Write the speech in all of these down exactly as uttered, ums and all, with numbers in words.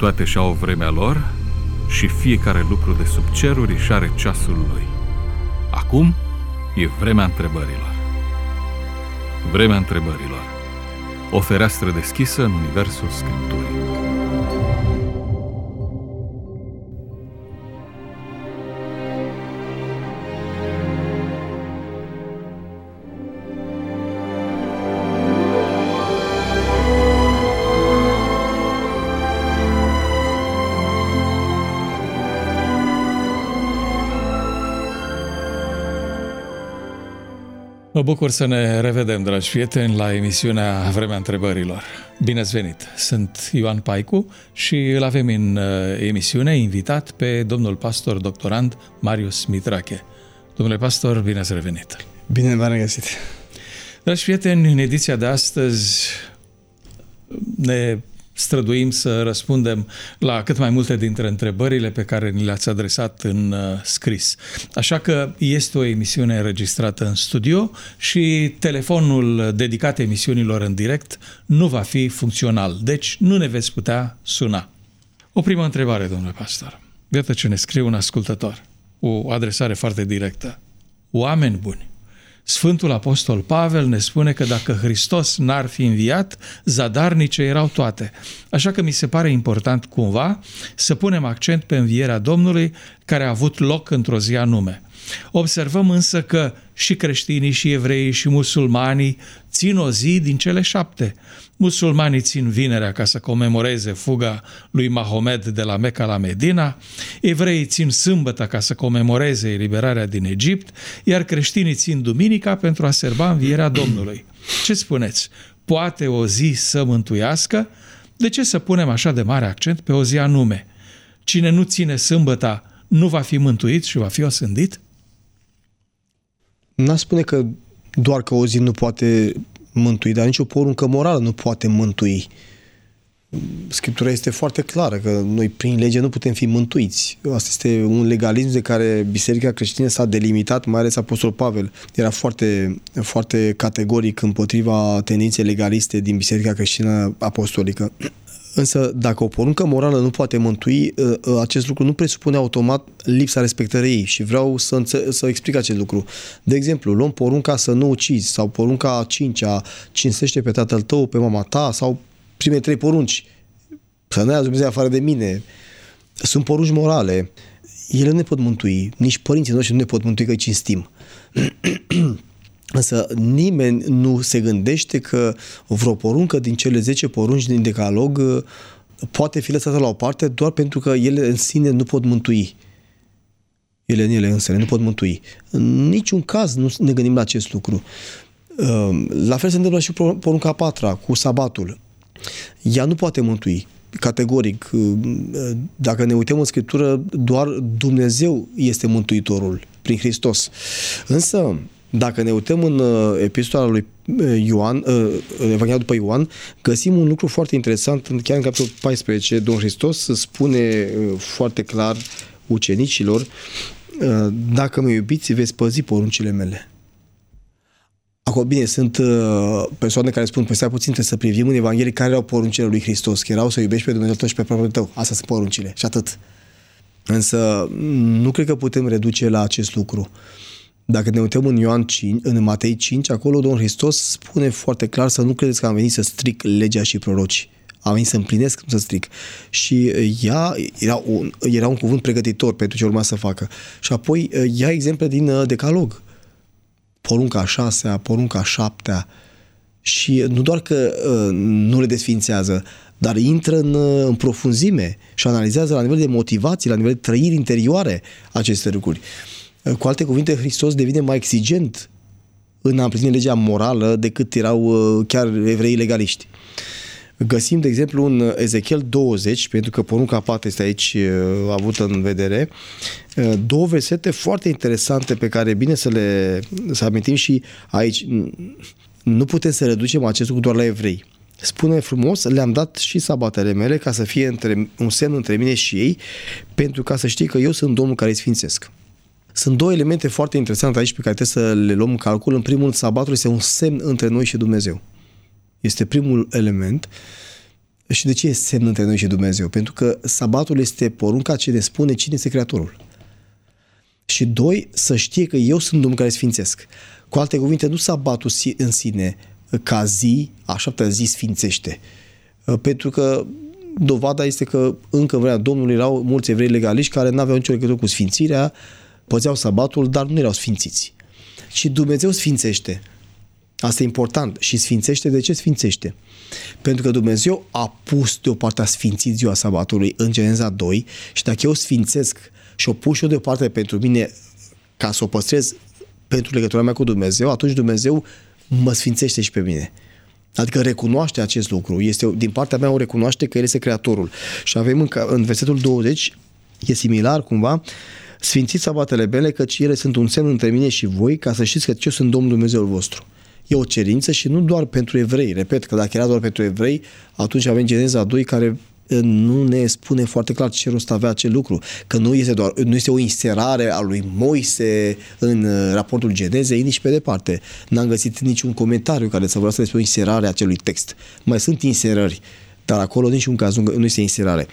toate și-au vremea lor și fiecare lucru de sub ceruri își are ceasul lui. Acum e vremea întrebărilor. Vremea întrebărilor. O fereastră deschisă în universul Scripturii. Mă bucur să ne revedem, dragi prieteni, la emisiunea Vremea Întrebărilor. Bine ați venit! Sunt Ioan Paicu și îl avem în emisiune invitat pe domnul pastor doctorand Marius Mitrache. Domnule pastor, bine ați revenit! Bine v-am regăsit! Dragi prieteni, în ediția de astăzi ne străduim să răspundem la cât mai multe dintre întrebările pe care ni le-ați adresat în uh, scris. Așa că este o emisiune înregistrată în studio și telefonul dedicat emisiunilor în direct nu va fi funcțional, deci nu ne veți putea suna. O primă întrebare, domnule pastor. Iată ce ne scrie un ascultător. O adresare foarte directă. Oameni buni, Sfântul Apostol Pavel ne spune că dacă Hristos n-ar fi înviat, zadarnice erau toate. Așa că mi se pare important cumva să punem accent pe învierea Domnului care a avut loc într-o zi anume. Observăm însă că și creștinii, și evreii, și musulmanii țin o zi din cele șapte. Musulmanii țin vinerea ca să comemoreze fuga lui Mahomed de la Mecca la Medina, evreii țin sâmbătă ca să comemoreze eliberarea din Egipt, iar creștinii țin duminica pentru a serba învierea Domnului. Ce spuneți? Poate o zi să mântuiască? De ce să punem așa de mare accent pe o zi anume? Cine nu ține sâmbăta nu va fi mântuit și va fi osândit? N-aș spune că doar că o zi nu poate mântui, dar nicio poruncă morală nu poate mântui. Scriptura este foarte clară că noi prin lege nu putem fi mântuiți. Asta este un legalism de care Biserica creștină s-a delimitat, mai ales Apostol Pavel. Era foarte, foarte categoric împotriva tendinței legaliste din Biserica creștină apostolică. Însă, dacă o poruncă morală nu poate mântui, acest lucru nu presupune automat lipsa respectării ei și vreau să, înțe- să explic acest lucru. De exemplu, luăm porunca să nu ucizi sau porunca a cincea, cinstește pe tatăl tău, pe mama ta sau prime trei porunci, să nu ia Dumnezeu afară de mine. Sunt porunci morale. Ele nu ne pot mântui. Nici părinții noștri nu ne pot mântui că îi cinstim. Însă nimeni nu se gândește că vreo poruncă din cele zece porunci din Decalog poate fi lăsată la o parte doar pentru că ele în sine nu pot mântui. Ele în ele însele nu pot mântui. În niciun caz nu ne gândim la acest lucru. La fel se întâmplă și porunca a patra, cu sabatul. Ea nu poate mântui. Categoric, dacă ne uităm în Scriptură, doar Dumnezeu este Mântuitorul prin Hristos. Însă, dacă ne uităm în epistola lui Ioan, Evanghelia după Ioan, găsim un lucru foarte interesant, chiar în capitolul paisprezece, Domnul Hristos spune foarte clar ucenicilor: dacă mă iubiți, veți păzi poruncile mele. Acum, bine, sunt persoane care spun, păi stai puțin, trebuie să privim în Evanghelie care erau poruncile lui Hristos, că erau să iubești pe Dumnezeu tău și pe propriul tău. Astea sunt poruncile și atât. Însă nu cred că putem reduce la acest lucru. Dacă ne uităm în Ioan cinci, în Matei cinci, acolo Domnul Hristos spune foarte clar să nu credeți că am venit să stric legea și proroci. Am venit să împlinesc, nu să stric. Și ea era un, era un cuvânt pregătitor pentru ce urma să facă. Și apoi ia exemple din Decalog. Porunca a șasea, porunca a șaptea. Și nu doar că uh, nu le desfințează, dar intră în, în profunzime și analizează la nivel de motivații, la nivel de trăiri interioare aceste lucruri. Cu alte cuvinte, Hristos devine mai exigent în a împlini legea morală decât erau chiar evreii legaliști. Găsim, de exemplu, în Ezechiel douăzeci, pentru că porunca a patra este aici avută în vedere, două versete foarte interesante pe care e bine să le să amintim și aici. Nu putem să reducem acest lucru doar la evrei. Spune frumos, le-am dat și sabatele mele ca să fie între, un semn între mine și ei, pentru ca să știi că eu sunt Domnul care îi sfințesc. Sunt două elemente foarte interesante aici pe care trebuie să le luăm în calcul. În primul rând, sabatul este un semn între noi și Dumnezeu. Este primul element. Și de ce e semn între noi și Dumnezeu? Pentru că sabatul este porunca ce ne spune cine este Creatorul. Și doi, să știe că eu sunt Domnul care sfințesc. Cu alte cuvinte, nu sabatul în sine ca zi, a șaptea zi sfințește. Pentru că dovada este că încă în vremea Domnului erau mulți evrei legaliști care nu aveau nicio legătură cu sfințirea, păzeau sabatul, dar nu erau sfințiți. Și Dumnezeu sfințește. Asta e important. Și sfințește. De ce sfințește? Pentru că Dumnezeu a pus deoparte, a sfințit ziua sabatului în Geneza doi și dacă eu sfințesc și o pun și eu deoparte pentru mine ca să o păstrez pentru legătura mea cu Dumnezeu, atunci Dumnezeu mă sfințește și pe mine. Adică recunoaște acest lucru. Este, din partea mea o recunoaște că El este Creatorul. Și avem în, în versetul douăzeci, e similar cumva, sfințiți sabatele mele, căci ele sunt un semn între mine și voi, ca să știți că eu sunt Domnul Dumnezeul vostru. E o cerință și nu doar pentru evrei. Repet că dacă era doar pentru evrei, atunci avem Geneza doi care nu ne spune foarte clar ce rost avea acel lucru. Că nu este, doar, nu este o inserare a lui Moise în raportul Genezei, nici pe departe. N-am găsit niciun comentariu care să vorbească despre o inserare a acelui text. Mai sunt inserări, dar acolo în niciun caz nu este inserare.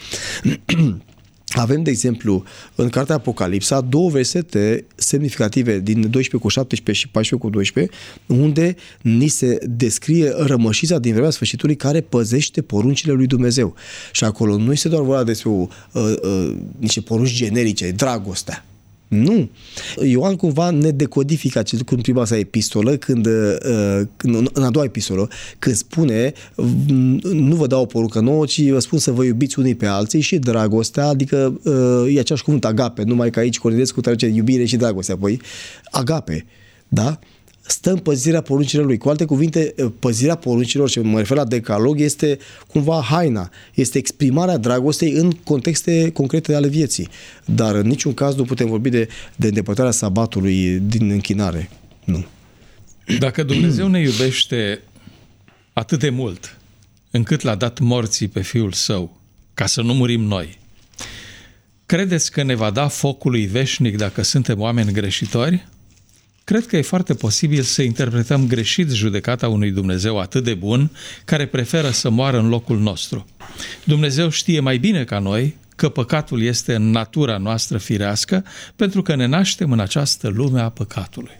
Avem, de exemplu, în cartea Apocalipsa, două versete semnificative din doisprezece cu șaptesprezece și paisprezece cu doisprezece, unde ni se descrie rămășița din vremea sfârșitului care păzește poruncile lui Dumnezeu. Și acolo nu este doar vorba despre uh, uh, niște porunci generice, dragostea. Nu. Ioan cumva ne decodifică acest lucru în prima sa epistolă, când, uh, când, în a doua epistolă, când spune nu vă dau o poruncă nouă, ci vă spun să vă iubiți unii pe alții și dragostea, adică uh, e același cuvânt agape, numai că aici Cornilescu traduce iubire și dragostea, apoi agape, da? Stă în păzirea poruncilor lui. Cu alte cuvinte, păzirea poruncilor, și mă refer la decalog, este cumva haina, este exprimarea dragostei în contexte concrete ale vieții. Dar în niciun caz nu putem vorbi de, de îndepărtarea sabatului din închinare. Nu. Dacă Dumnezeu ne iubește atât de mult, încât l-a dat morții pe Fiul Său, ca să nu murim noi, credeți că ne va da focului veșnic dacă suntem oameni greșitori? Cred că e foarte posibil să interpretăm greșit judecata unui Dumnezeu atât de bun, care preferă să moară în locul nostru. Dumnezeu știe mai bine ca noi că păcatul este în natura noastră firească, pentru că ne naștem în această lume a păcatului.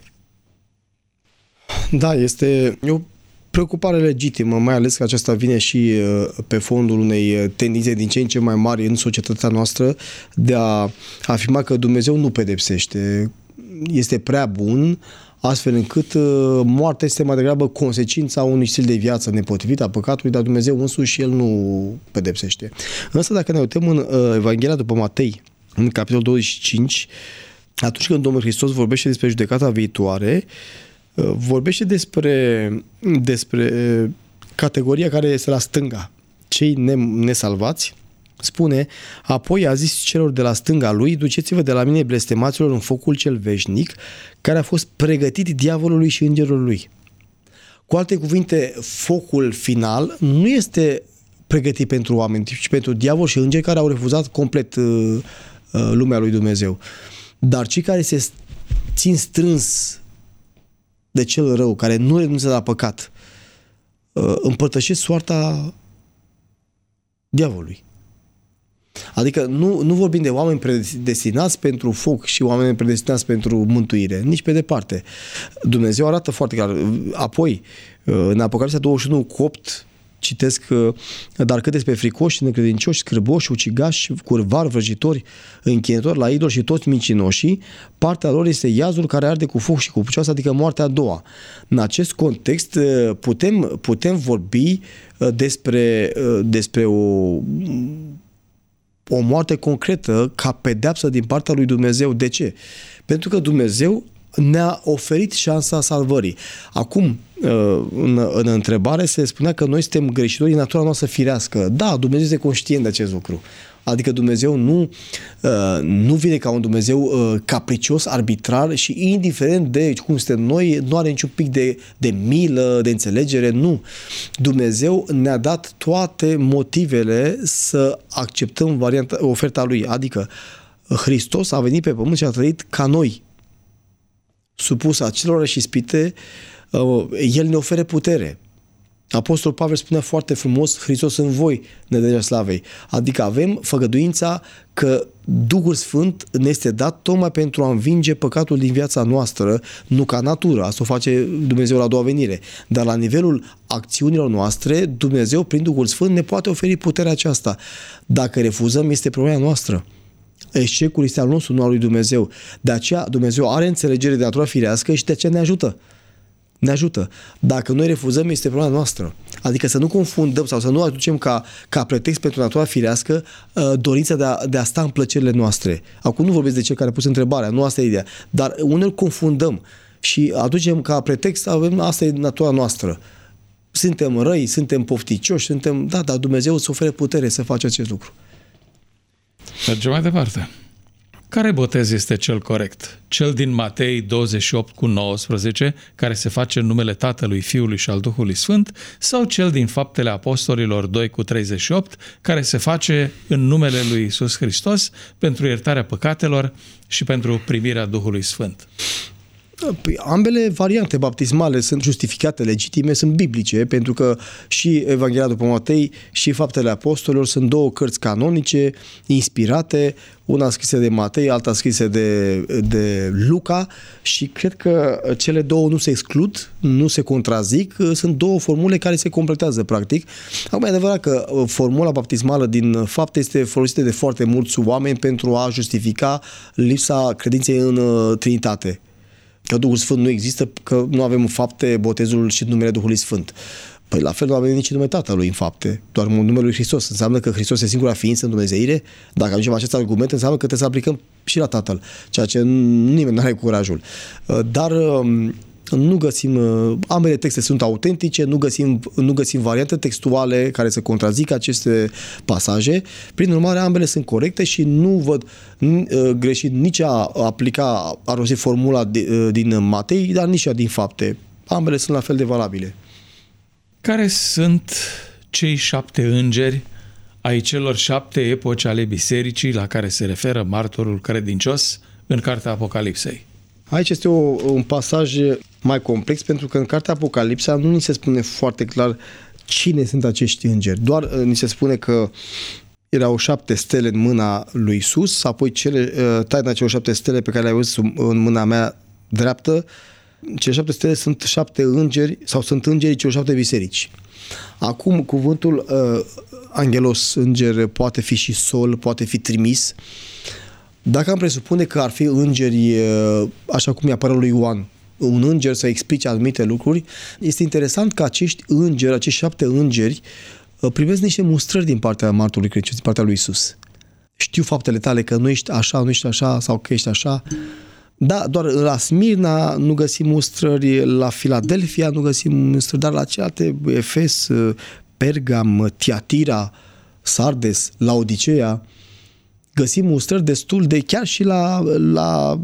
Da, este o preocupare legitimă, mai ales că aceasta vine și pe fondul unei tendințe din ce în ce mai mari în societatea noastră de a afirma că Dumnezeu nu pedepsește, este prea bun, astfel încât uh, moartea este mai degrabă consecința unui stil de viață nepotrivit a păcatului, dar Dumnezeu însuși El nu pedepsește. Însă dacă ne uităm în uh, Evanghelia după Matei, în capitolul douăzeci și cinci, atunci când Domnul Hristos vorbește despre judecata viitoare, uh, vorbește despre, despre uh, categoria care este la stânga, cei nesalvați. Spune, apoi a zis celor de la stânga lui, duceți-vă de la mine, blestemaților, în focul cel veșnic, care a fost pregătit diavolului și îngerul lui. Cu alte cuvinte, focul final nu este pregătit pentru oameni, ci pentru diavol și îngeri care au refuzat complet uh, uh, lumea lui Dumnezeu. Dar cei care se țin strâns de cel rău, care nu renunță la păcat, uh, împărtășesc soarta diavolului. Adică nu, nu vorbim de oameni predestinați pentru foc și oameni predestinați pentru mântuire, nici pe departe. Dumnezeu arată foarte clar. Apoi, în Apocalipsa douăzeci și unu cu opt, citesc, dar cât despre fricoși, necredincioși, scârboși, ucigași, curvari, vrăjitori, închinători la idol și toți mincinoșii, partea lor este iazul care arde cu foc și cu pucioasă, adică moartea a doua. În acest context putem, putem vorbi despre, despre o o moarte concretă ca pedeapsă din partea lui Dumnezeu. De ce? Pentru că Dumnezeu ne-a oferit șansa salvării. Acum, în, în întrebare se spunea că noi suntem greșitori în natura noastră firească. Da, Dumnezeu este conștient de acest lucru. Adică Dumnezeu nu, nu vine ca un Dumnezeu capricios, arbitrar și indiferent de cum suntem noi, nu are niciun pic de, de milă, de înțelegere, nu. Dumnezeu ne-a dat toate motivele să acceptăm varianta, oferta Lui. Adică Hristos a venit pe pământ și a trăit ca noi, supus acelor ispite, El ne oferă putere. Apostolul Pavel spunea foarte frumos, Hristos în voi, nădejdea slavei. Adică avem făgăduința că Duhul Sfânt ne este dat tocmai pentru a învinge păcatul din viața noastră, nu ca natură. Asta o face Dumnezeu la a doua venire. Dar la nivelul acțiunilor noastre, Dumnezeu, prin Duhul Sfânt, ne poate oferi puterea aceasta. Dacă refuzăm, este problema noastră. Eșecul este al nostru, nu al lui Dumnezeu. De aceea Dumnezeu are înțelegere de natura firească și de aceea ne ajută. Ne ajută. Dacă noi refuzăm, este problema noastră. Adică să nu confundăm sau să nu aducem ca, ca pretext pentru natura firească uh, dorința de a, de a sta în plăcerile noastre. Acum nu vorbesc de cel care a pus întrebarea, nu asta e ideea. Dar uneori confundăm și aducem ca pretext, avem, asta e natura noastră. Suntem răi, suntem pofticioși, suntem... Da, dar Dumnezeu îți oferă putere să faci acest lucru. Mergem mai departe. Care botez este cel corect? Cel din Matei douăzeci și opt cu nouăsprezece, care se face în numele Tatălui, Fiului și al Duhului Sfânt, sau cel din Faptele Apostolilor doi cu treizeci și opt, care se face în numele lui Iisus Hristos pentru iertarea păcatelor și pentru primirea Duhului Sfânt? Păi, ambele variante baptismale sunt justificate, legitime, sunt biblice, pentru că și Evanghelia după Matei și Faptele Apostolilor sunt două cărți canonice, inspirate, una scrisă de Matei, alta scrisă de, de Luca și cred că cele două nu se exclud, nu se contrazic, sunt două formule care se completează practic. Acum e adevărat că formula baptismală din Fapte este folosită de foarte mulți oameni pentru a justifica lipsa credinței în Trinitate. Că Duhul Sfânt nu există, că nu avem în fapte botezul și numele Duhului Sfânt. Păi la fel nu avem nici numele Tatălui în fapte, doar numele lui Hristos. Înseamnă că Hristos este singura ființă în Dumnezeire? Dacă ajungem acest argument, înseamnă că trebuie să aplicăm și la Tatăl, ceea ce nimeni nu are curajul. Dar nu găsim, ambele texte sunt autentice, nu găsim, nu găsim variante textuale care să contrazică aceste pasaje. Prin urmare, ambele sunt corecte și nu văd greșit nici a aplica, a rosti formula din Matei, dar nici a din Fapte. Ambele sunt la fel de valabile. Care sunt cei șapte îngeri ai celor șapte epoci ale bisericii la care se referă martorul credincios în Cartea Apocalipsei? Aici este o, un pasaj mai complex, pentru că în Cartea Apocalipsa nu ni se spune foarte clar cine sunt acești îngeri. Doar ni se spune că erau șapte stele în mâna lui Iisus, apoi cele, taina celor șapte stele pe care le-ai văzut în mâna mea dreaptă. Cele șapte stele sunt șapte îngeri sau sunt îngerii celor șapte biserici. Acum, cuvântul uh, angelos, înger, poate fi și sol, poate fi trimis. Dacă am presupune că ar fi îngeri, așa cum i-a lui Ioan, un înger să explice anumite lucruri, este interesant că acești îngeri, acești șapte îngeri, primesc niște mustrări din partea martorului credincios, din partea lui Iisus. Știu faptele tale, că nu ești așa, nu ești așa, sau că ești așa. Da, doar la Smirna nu găsim mustrări, la Filadelfia nu găsim mustrări, dar la celelalte, Efes, Pergam, Tiatira, Sardes, Laodicea, găsim mustrări destul de, chiar și la, la,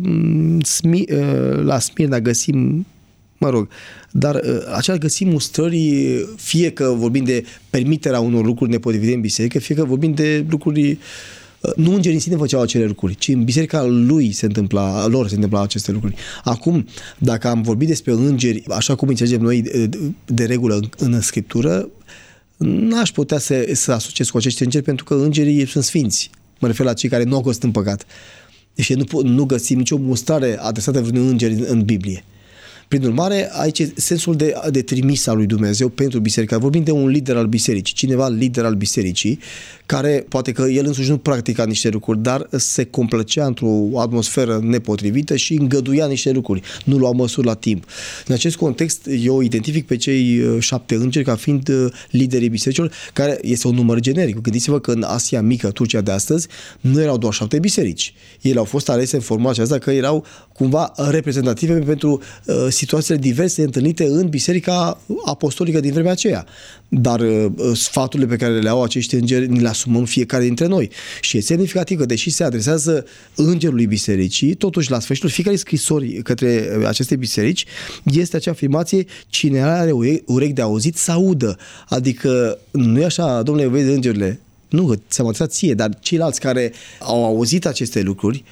la Smirna găsim, mă rog, dar aceea găsim mustrări, fie că vorbim de permiterea unor lucruri nepotrivite în biserică, fie că vorbim de lucruri, nu îngerii în sine făceau acele lucruri, ci în biserica lui se întâmpla, lor se întâmpla aceste lucruri. Acum, dacă am vorbit despre îngeri, așa cum înțelegem noi de, de regulă în, în Scriptură, n-aș putea să, să asociez cu acești îngeri, pentru că îngerii sunt sfinți. Mă refer la cei care nu au căzut în păcat. Deci nu, nu găsim nicio mustrare adresată vreunui înger în, în Biblie. Prin urmare, aici e sensul de, de trimis al lui Dumnezeu pentru biserică. Vorbim de un lider al bisericii, cineva lider al bisericii, care poate că el însuși nu practica niște lucruri, dar se complăcea într-o atmosferă nepotrivită și îngăduia niște lucruri. Nu luau măsuri la timp. În acest context, eu identific pe cei șapte îngeri ca fiind liderii bisericilor, care este un număr generic. Gândiți-vă că în Asia Mică, Turcia de astăzi, nu erau doar șapte biserici. Ele au fost alese în forma aceasta că erau cumva reprezentative pentru uh, situațiile diverse întâlnite în biserica apostolică din vremea aceea. Dar uh, sfaturile pe care le au acești îngeri ni le asumăm fiecare dintre noi. Și e semnificativ că, deși se adresează îngerului bisericii, totuși la sfârșitul fiecare scrisori către aceste biserici este acea afirmație: cine are urechi de auzit să audă. Adică nu e așa, domnule, vezi îngerile, nu, ți-am adresat ție, dar ceilalți care au auzit aceste lucruri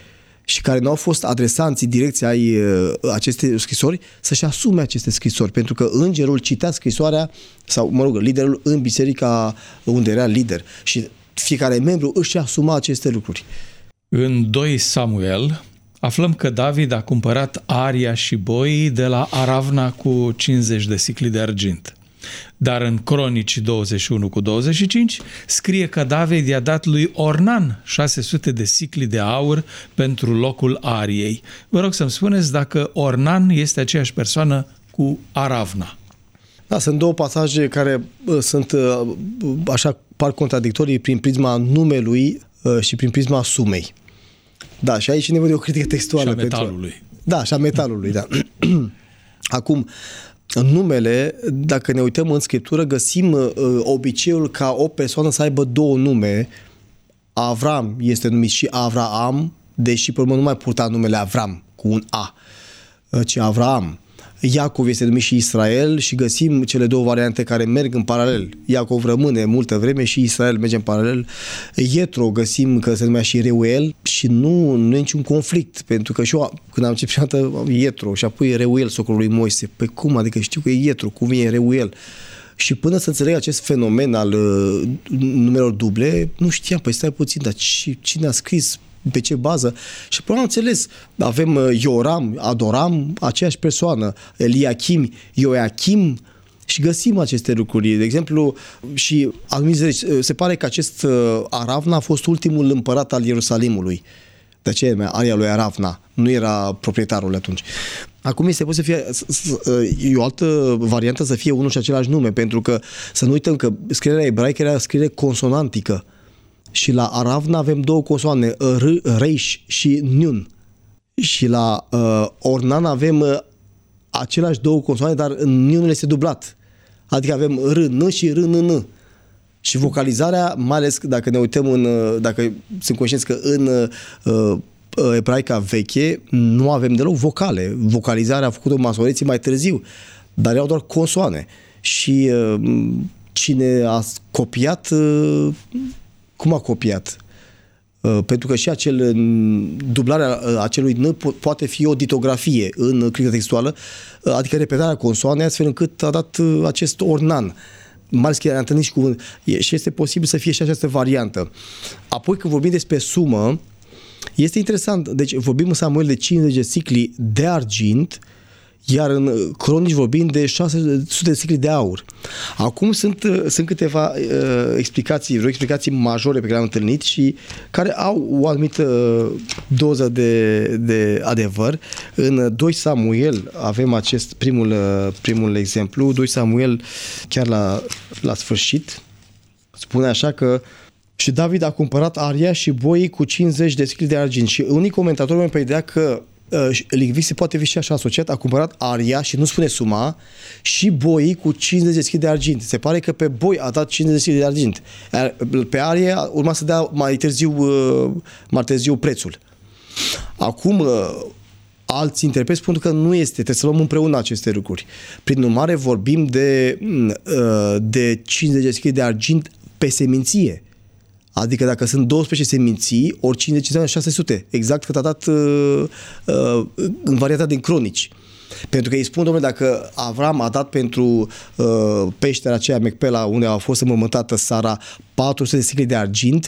și care nu au fost adresanții direcției ai aceste scrisori, să-și asume aceste scrisori, pentru că îngerul citea scrisoarea, sau, mă rog, liderul în biserica unde era lider și fiecare membru își asuma aceste lucruri. În doi Samuel aflăm că David a cumpărat aria și boi de la Aravna cu cincizeci de sicli de argint. Dar în Cronici douăzeci și unu cu douăzeci și cinci scrie că David i-a dat lui Ornan șase sute de sicli de aur pentru locul ariei. Vă rog să-mi spuneți dacă Ornan este aceeași persoană cu Aravna. Da, sunt două pasaje care uh, sunt uh, așa par contradictorii prin prisma numelui uh, și prin prisma sumei. Da, și aici e nevoie de o critică textuală. Și a metalului. Pentru... Da, și a metalului, da. Acum, în numele, dacă ne uităm în Scriptură, găsim uh, obiceiul ca o persoană să aibă două nume. Avram este numit și Avraam, deși pe urmă nu mai purta numele Avram cu un A, ci Avraam. Iacov este numit și Israel și găsim cele două variante care merg în paralel. Iacov rămâne multă vreme și Israel merge în paralel. Ietro găsim că se numea și Reuel și nu, nu e niciun conflict, pentru că și eu când am început prima dată Ietro și apoi Reuel, socrul lui Moise. Păi cum? Adică știu că e Ietro, cum e Reuel? Și până să înțeleg acest fenomen al uh, numelor duble, nu știam, păi stai puțin, dar cine a scris, pe ce bază? Și până am înțeles, avem uh, Ioram, Adoram, aceeași persoană, Eliachim, Ioachim, și găsim aceste lucruri. De exemplu, și anumiți, se pare că acest uh, Aravna a fost ultimul împărat al Ierusalimului. De aceea aria lui Aravna, nu era proprietarul atunci. Acum este pot să fie e o altă variantă să fie unul și același nume, pentru că să nu uităm că scrierea ebraică era scriere consonantică și la Aravna avem două consoane, R, Reish și Nun. Și la uh, Ornan avem uh, aceleași două consoane, dar Nunul este dublat. Adică avem R, N și R, N, N. Și vocalizarea, mai ales dacă ne uităm în, dacă sunt conștienți că în uh, ebraica veche nu avem deloc vocale. Vocalizarea a făcut-o masoreții mai târziu, dar erau doar consoane. Și uh, cine a copiat, uh, cum a copiat? Uh, pentru că și acel, dublarea acelui N po- poate fi o ditografie în critică textuală, uh, adică repetarea consoanei, astfel încât a dat uh, acest Ornan. Mai ales că am întâlnit și cuvânt. Și este posibil să fie și această variantă. Apoi, când vorbim despre sumă, este interesant. Deci, vorbim în Samuel de cincizeci de sicli de argint, iar în Cronici vorbim de șase sute de sicli de aur. Acum sunt, sunt câteva uh, explicații, vreo explicații majore pe care le-am întâlnit și care au o anumită uh, doză de, de adevăr. În doi Samuel avem acest primul, uh, primul exemplu. doi Samuel, chiar la, la sfârșit, spune așa că și David a cumpărat aria și boii cu cincizeci de sicli de argint. Și unii comentatori mi-au idea că lingvistic poate fi și așa asociat, a cumpărat aria și nu spune suma și boii cu cincizeci de sicli de argint. Se pare că pe boi a dat cincizeci de sicli de argint. Pe aria urma să dea mai târziu, mai târziu prețul. Acum alți interpreți spun că nu este, trebuie să luăm împreună aceste lucruri. Prin urmare vorbim de, de cincizeci de sicli de argint pe seminție. Adică dacă sunt douăsprezece seminții, ori cincizeci înseamnă șase sute. Exact cât a dat uh, uh, în varianta din Cronici. Pentru că îi spun, domnule, dacă Avram a dat pentru uh, peștera aceea Mecpela, unde a fost înmormântată Sara, patru sute de sicli de argint,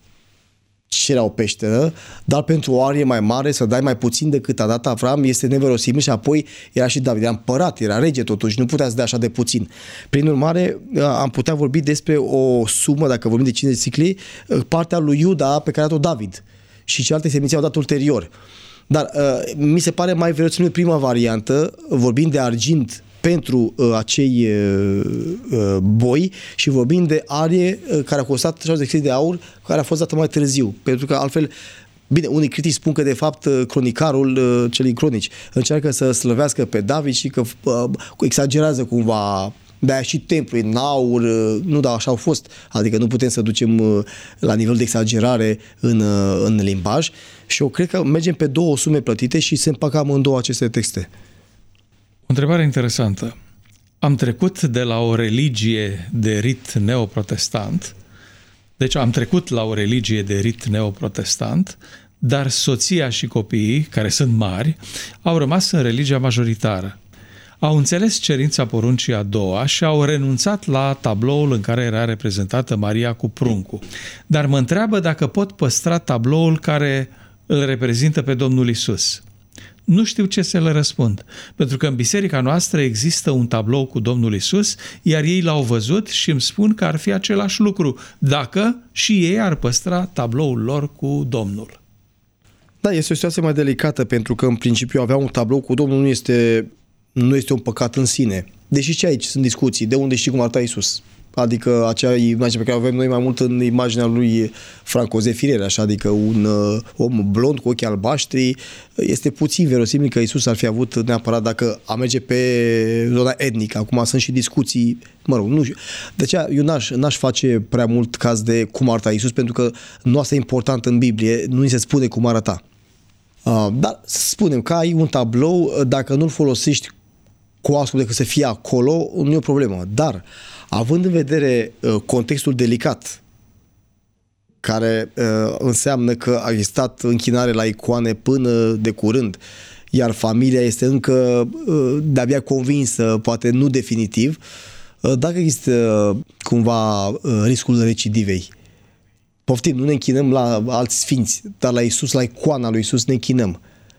și era o peșteră, dar pentru o arie mai mare să dai mai puțin decât a dat Avram este neverosimil. Și apoi era și David, era împărat, era rege totuși, nu putea să dea așa de puțin. Prin urmare, am putea vorbi despre o sumă, dacă vorbim de cincizeci de sicli, partea lui Iuda pe care a dat-o David și celelalte seminții au dat ulterior. Dar uh, mi se pare mai verosimil prima variantă, vorbind de argint pentru uh, acei uh, uh, boi și vorbim de arie uh, care a costat șaizeci de sicli de aur, care a fost dată mai târziu. Pentru că altfel, bine, unii critici spun că de fapt uh, cronicarul uh, celui Cronici încearcă să slăvească pe David și că uh, exagerează cumva, de-aia și templul în aur, uh, nu, dar așa au fost. Adică nu putem să ducem uh, la nivel de exagerare în, uh, în limbaj și eu cred că mergem pe două sume plătite și se împacă amândouă aceste texte. O întrebare interesantă. Am trecut de la o religie de rit neoprotestant, deci am trecut la o religie de rit neoprotestant, dar soția și copiii, care sunt mari, au rămas în religia majoritară. Au înțeles cerința poruncii a doua și au renunțat la tabloul în care era reprezentată Maria cu pruncul. Dar mă întreabă dacă pot păstra tabloul care îl reprezintă pe Domnul Isus. Nu știu ce să le răspund, pentru că în biserica noastră există un tablou cu Domnul Isus, iar ei l-au văzut și îmi spun că ar fi același lucru, dacă și ei ar păstra tabloul lor cu Domnul. Da, este o situație mai delicată, pentru că în principiu avea un tablou cu Domnul nu este, nu este un păcat în sine. Deși și aici sunt discuții, de unde știi cum arăta Isus? Adică acea imagine pe care o avem noi mai mult în imaginea lui Franco Zeffirelli, așa, adică un uh, om blond cu ochi albaștri, este puțin verosimil că Isus ar fi avut neapărat dacă a merge pe zona etnică. Acum sunt și discuții, mă rog, nu știu. De aceea eu n-aș, n-aș face prea mult caz de cum arăta Isus, pentru că nu asta e important în Biblie, nu ni se spune cum arăta. Uh, dar să spunem că ai un tablou, dacă nu-l folosești cu altceva decât să fie acolo, nu e o problemă. Dar având în vedere uh, contextul delicat, care uh, înseamnă că a existat închinare la icoane până de curând, iar familia este încă uh, de-abia convinsă, poate nu definitiv, uh, dacă există uh, cumva uh, riscul recidivei. Poftim, nu ne închinăm la alți sfinți, dar la Isus, la icoana lui Isus ne închinăm.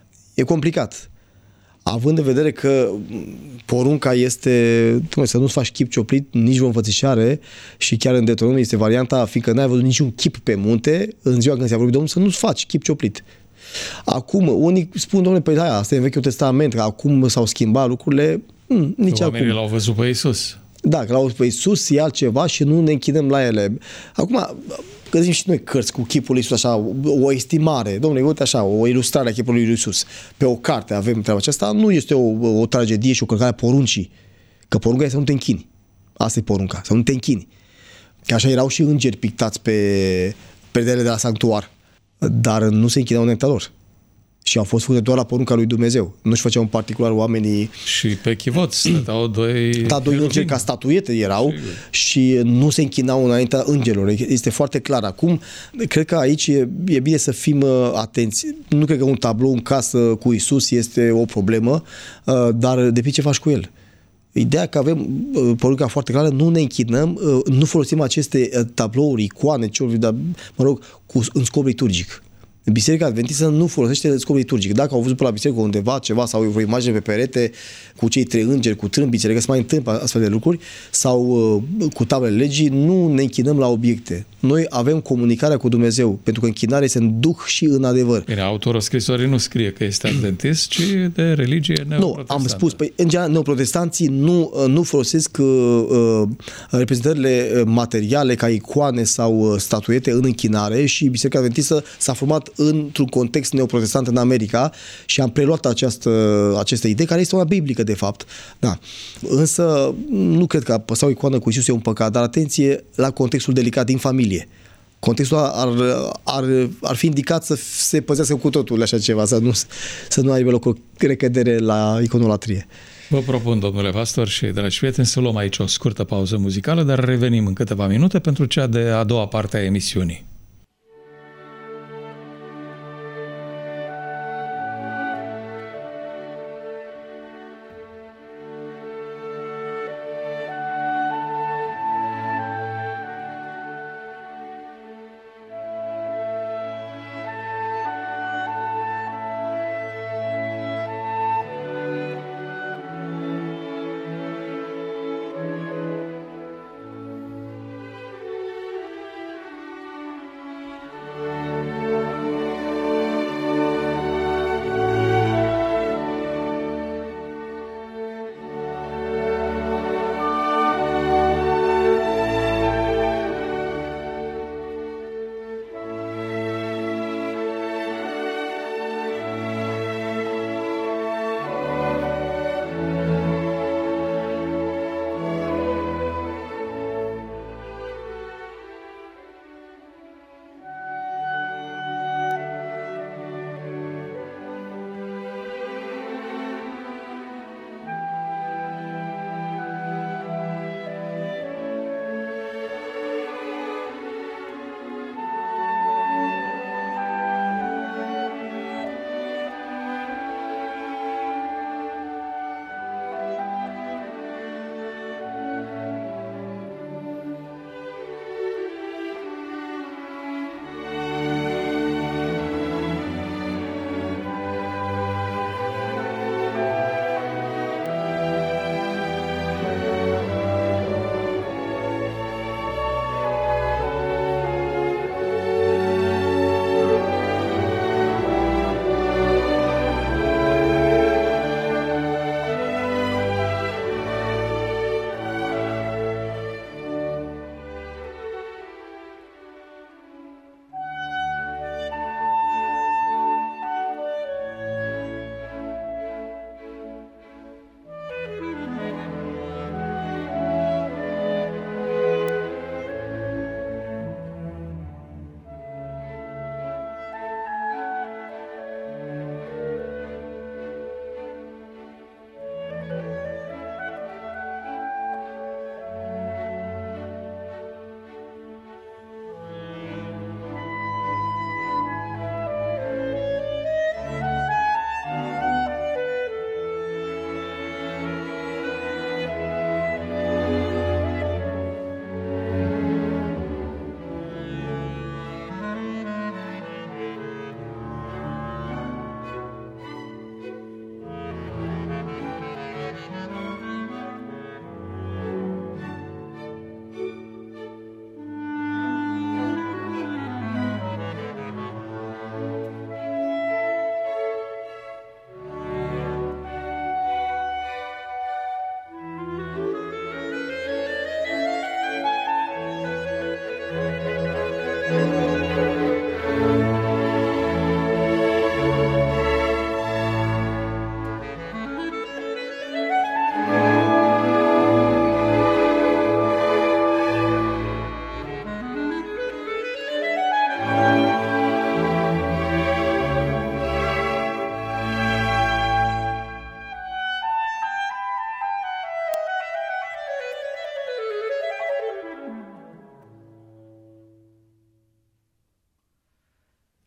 E complicat. Având în vedere că porunca este să nu-ți faci chip cioplit, nici o înfățișare, și chiar în Deuteronom este varianta, fiindcă n-ai văzut niciun chip pe munte, în ziua când se-a vorbit Domnul, să nu-ți faci chip cioplit. Acum, unii spun, domnule, păi da, asta e în Vechiul Testament, că acum s-au schimbat lucrurile, hm, nici că oamenii acum. l-au văzut pe Iisus. Da, că l-au văzut pe Iisus, e altceva și nu ne închinăm la ele. Acum, găsim și noi cărți cu chipul lui Iisus, așa, o estimare, domnule, uite așa, o ilustrare a chipului lui Iisus. Pe o carte avem treaba aceasta, nu este o, o tragedie și o călcare a poruncii, că porunca este să nu te închini. Asta e porunca, să nu te închini. Că așa erau și îngeri pictați pe perdelele de la sanctuar, dar nu se închinau înaintea lor. Și au fost făcute doar la porunca lui Dumnezeu. Nu-și făceau în particular oamenii... Și pe chivot stăteau doi... Da, doi îngeri ca statuiete erau și nu se închinau înaintea îngerilor. Este foarte clar. Acum, cred că aici e, e bine să fim atenți. Nu cred că un tablou în casă cu Isus este o problemă, dar depinde ce faci cu el. Ideea că avem porunca foarte clară, nu ne închinăm, nu folosim aceste tablouri, icoane, ce dar, mă rog, cu, în scop liturgic. Biserica Adventistă nu folosește scop liturgic. Dacă au văzut pe la biserică undeva ceva sau o imagine pe perete cu cei trei îngeri, cu trâmbițele, că se mai întâmplă astfel de lucruri, sau uh, cu tablele legii, nu ne închinăm la obiecte. Noi avem comunicarea cu Dumnezeu, pentru că închinarea este în duh și în adevăr. Bine, autorul scrisorii nu scrie că este adventist, ci de religie neoprotestantă. Nu, am spus, păi, în general, neoprotestanții nu, nu folosesc uh, uh, reprezentările materiale ca icoane sau statuete în închinare și Biserica Adventistă s-a format într-un context neoprotestant în America și am preluat această, această idee, care este una biblică, de fapt. Da. Însă, nu cred că a păsa o icoană cu Iisus e un păcat, dar atenție la contextul delicat din familie. Contextul ar, ar, ar fi indicat să se păzească cu totul așa ceva, să nu, să nu aibă loc o recădere la iconolatrie. Vă propun, domnule pastor și dragi prieteni, să luăm aici o scurtă pauză muzicală, dar revenim în câteva minute pentru cea de a doua parte a emisiunii.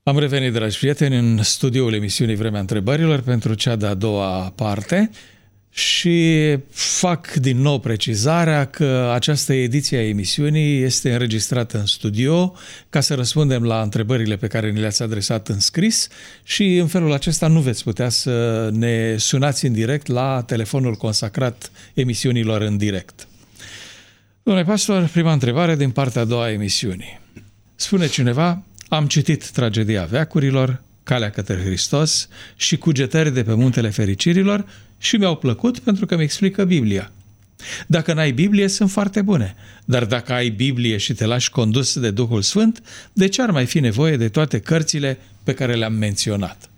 Am revenit, dragi prieteni, în studioul emisiunii Vremea Întrebărilor pentru cea de-a doua parte și fac din nou precizarea că această ediție a emisiunii este înregistrată în studio ca să răspundem la întrebările pe care ni le-ați adresat în scris și în felul acesta nu veți putea să ne sunați în direct la telefonul consacrat emisiunilor în direct. Domnule pastor, prima întrebare din partea a doua a emisiunii. Spune cineva: am citit Tragedia veacurilor, Calea către Hristos și Cugetări de pe Muntele Fericirilor și mi-au plăcut pentru că mi explică Biblia. Dacă n-ai Biblie, sunt foarte bune, dar dacă ai Biblie și te lași condus de Duhul Sfânt, de ce ar mai fi nevoie de toate cărțile pe care le-am menționat?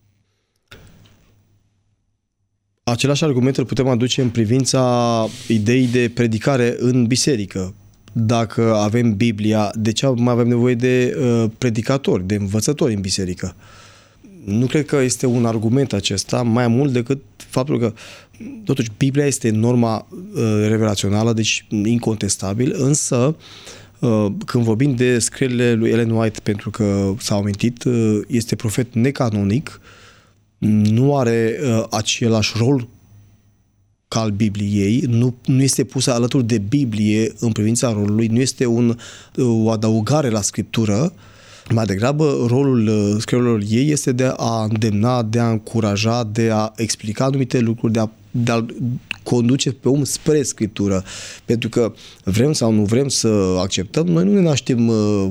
Același argument îl putem aduce în privința ideii de predicare în biserică. Dacă avem Biblia, de ce mai avem nevoie de uh, predicatori, de învățători în biserică? Nu cred că este un argument acesta, mai mult decât faptul că, totuși, Biblia este norma uh, revelațională, deci incontestabil, însă, uh, când vorbim de scrierile lui Ellen White, pentru că s-a amintit, uh, este profet necanonic, nu are uh, același rol ca al Bibliei, nu, nu este pusă alături de Biblie în privința rolului, nu este un, o adăugare la Scriptură, mai degrabă rolul scrierilor ei este de a îndemna, de a încuraja, de a explica anumite lucruri, de a, de a conduce pe om spre Scriptură. Pentru că vrem sau nu vrem să acceptăm, noi nu ne naștem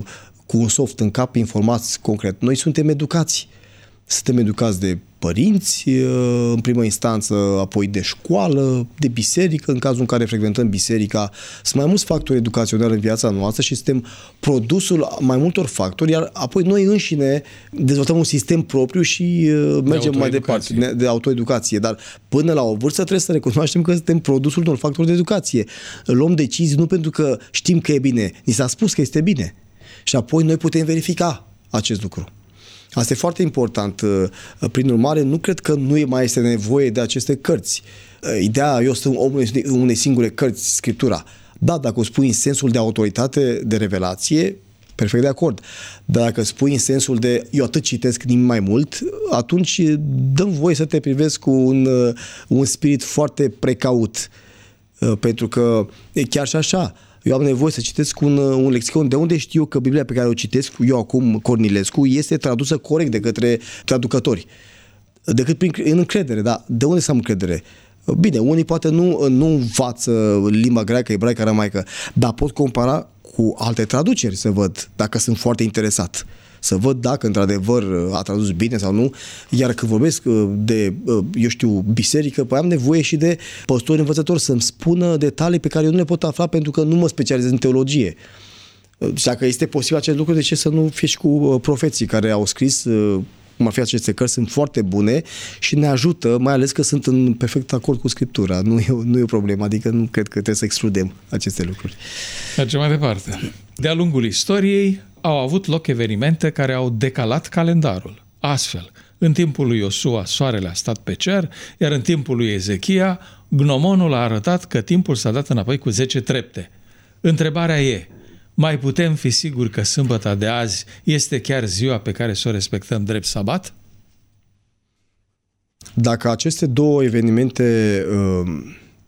cu un soft în cap, informați concret. Noi suntem educați. Suntem educați de părinți, în primă instanță, apoi de școală, de biserică, în cazul în care frecventăm biserica. Sunt mai mulți factori educaționali în viața noastră și suntem produsul mai multor factori, iar apoi noi înșine dezvoltăm un sistem propriu și mergem de mai departe, de autoeducație. Dar până la o vârstă trebuie să recunoaștem că suntem produsul unor factori de educație. Luăm decizii nu pentru că știm că e bine, ni s-a spus că este bine. Și apoi noi putem verifica acest lucru. Asta e foarte important. Prin urmare, nu cred că nu mai este nevoie de aceste cărți. Ideea, eu sunt omul unei singure cărți, Scriptura. Da, dacă o spui în sensul de autoritate, de revelație, perfect de acord. Dar dacă spui în sensul de eu atât citesc, nimic mai mult, atunci dăm voie să te privezi cu un, un spirit foarte precaut. Pentru că e chiar și așa. Eu am nevoie să citesc un, un lexicon. De unde știu că Biblia pe care o citesc eu acum, Cornilescu, este tradusă corect de către traducători? Decât prin în încredere, da? De unde să am încredere? Bine, unii poate nu, nu învață limba greacă, ebraică, aramaică, dar pot compara cu alte traduceri să văd dacă sunt foarte interesat. Să văd dacă într-adevăr a tradus bine sau nu. Iar când vorbesc de, eu știu, biserică, păi am nevoie și de păstori învățători să-mi spună detalii pe care eu nu le pot afla pentru că nu mă specializez în teologie. Și dacă este posibil acest lucru, de ce să nu fie și cu profeții care au scris, cum ar fi aceste cărți, sunt foarte bune și ne ajută, mai ales că sunt în perfect acord cu Scriptura. Nu e, nu e o problemă, adică nu cred că trebuie să excludem aceste lucruri. Mergem mai departe. De-a lungul istoriei au avut loc evenimente care au decalat calendarul. Astfel, în timpul lui Iosua, soarele a stat pe cer, iar în timpul lui Ezechia, gnomonul a arătat că timpul s-a dat înapoi cu zece trepte. Întrebarea e, mai putem fi siguri că sâmbăta de azi este chiar ziua pe care să o respectăm drept sabat? Dacă aceste două evenimente uh,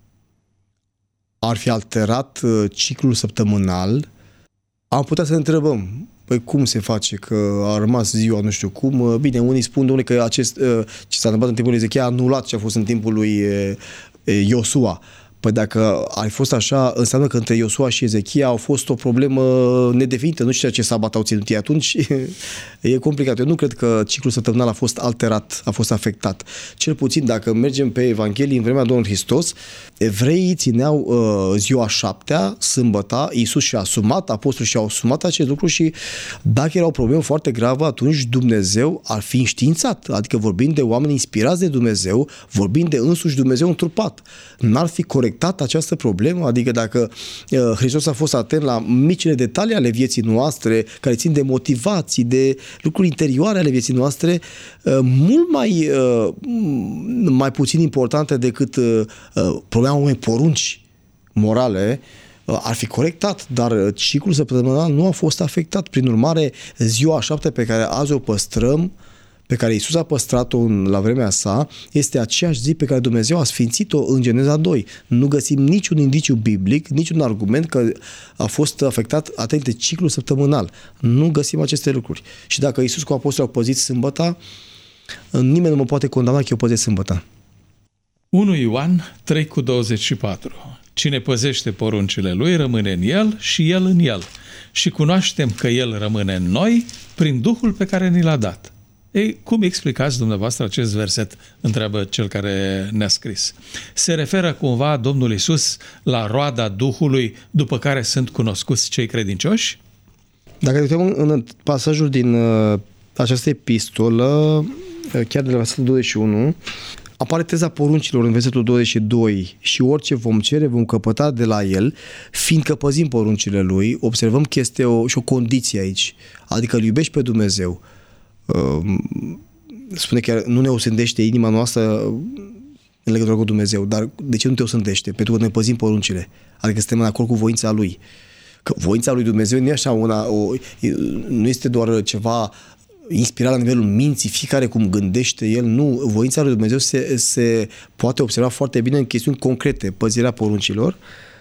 ar fi alterat uh, ciclul săptămânal, am putea să ne întrebăm, păi cum se face că a rămas ziua nu știu cum? Bine, unii spun, domnule, că acest, ce s-a întâmplat în timpul lui Ezechia a anulat ce a fost în timpul lui Iosua. Păi dacă ar fi fost așa, înseamnă că între Iosua și Ezechia au fost o problemă nedefinită. Nu știu ce sabat au ținut ei atunci. E complicat. Eu nu cred că ciclul săptămânal a fost alterat, a fost afectat. Cel puțin dacă mergem pe Evanghelii în vremea Domnului Hristos, evreii țineau uh, ziua șaptea, sâmbăta, Iisus și-a asumat, apostolii și-au asumat acest lucru și dacă era o problemă foarte gravă, atunci Dumnezeu ar fi înștiințat. Adică vorbind de oameni inspirați de Dumnezeu, vorbind de însuși Dumnezeu întrupat. N-ar fi corectat această problemă? Adică dacă uh, Hristos a fost atent la micile detalii ale vieții noastre, care țin de motivații, de lucruri interioare ale vieții noastre, uh, mult mai, uh, mai puțin importante decât uh, problema unei porunci morale, ar fi corectat, dar ciclul săptămânal nu a fost afectat. Prin urmare, ziua a șaptea pe care azi o păstrăm, pe care Iisus a păstrat-o în, la vremea sa, este aceeași zi pe care Dumnezeu a sfințit-o în Geneza doi. Nu găsim niciun indiciu biblic, niciun argument că a fost afectat, atenție, ciclul săptămânal. Nu găsim aceste lucruri. Și dacă Iisus cu apostolii au păzit sâmbăta, nimeni nu mă poate condamna că eu păzesc sâmbăta. unu Ioan trei cu douăzeci și patru. Cine păzește poruncile lui rămâne în el și el în el. Și cunoaștem că el rămâne în noi prin Duhul pe care ni l-a dat. Ei, cum explicați dumneavoastră acest verset? Întreabă cel care ne-a scris. Se referă cumva Domnul Iisus la roada Duhului după care sunt cunoscuți cei credincioși? Dacă ne uităm în pasajul din uh, această epistolă, uh, chiar de la versetul douăzeci și unu, apare teza poruncilor în versetul douăzeci și doi: și orice vom cere vom căpăta de la el, fiindcă păzim poruncile lui. Observăm că este o, și o condiție aici, adică îl iubești pe Dumnezeu. Spune că nu ne osândește inima noastră în legătură cu Dumnezeu, dar de ce nu te osândește? Pentru că noi păzim poruncile, adică suntem în acord cu voința lui. Că voința lui Dumnezeu nu e așa una, o, nu este doar ceva inspirat la nivelul minții, fiecare cum gândește el, nu. Voința lui Dumnezeu se, se poate observa foarte bine în chestiuni concrete, păzirea poruncilor,